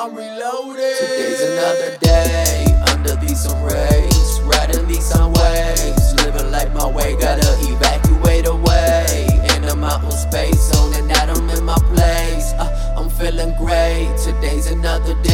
I'm reloaded. Today's another day under these sun rays, riding these sun waves, living like my way. Gotta evacuate away in a mountain space, zoning out, I'm in my place. I'm feeling great. Today's another day.